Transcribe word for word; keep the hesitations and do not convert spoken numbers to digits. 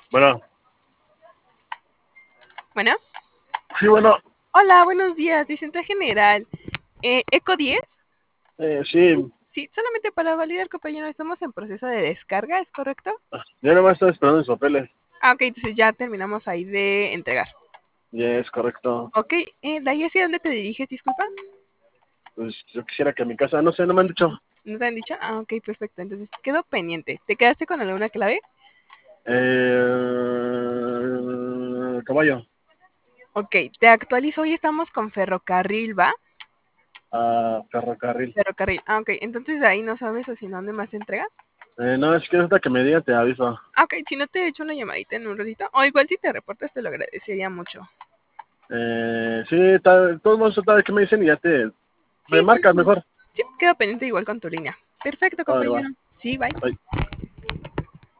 Bueno, Bueno. sí, bueno. Hola, buenos días, Vicente General. Eh, ¿Eco diez? Eh, sí, Sí, solamente para validar, compañero, estamos en proceso de descarga, ¿es correcto? yo nomás estoy esperando mis papeles. Ah, ok, entonces ya terminamos ahí de entregar. Ya es correcto. Ok, eh, ¿de ahí hacia dónde te diriges, disculpa? Pues yo quisiera que a mi casa, no sé, no me han dicho. ¿No te han dicho? Ah, ok, perfecto, entonces quedo pendiente. ¿Te quedaste con alguna clave? Eh, caballo. Ok, te actualizo, hoy estamos con Ferrocarril, ¿va? A ferrocarril. Ferrocarril, ah, ok, entonces ahí no sabes o si no, ¿dónde más te entregas? Eh, no, es que hasta que me diga te aviso. Ah, ok, si no te he hecho una llamadita en un ratito, o igual si te reportas te lo agradecería mucho. Eh, sí, tal, todos modos, tal vez que me dicen y ya te... Sí, Me sí, marcas sí. mejor. Sí, quedo pendiente igual con tu línea. Perfecto, A ver, va. compañero. Sí, bye. Bye.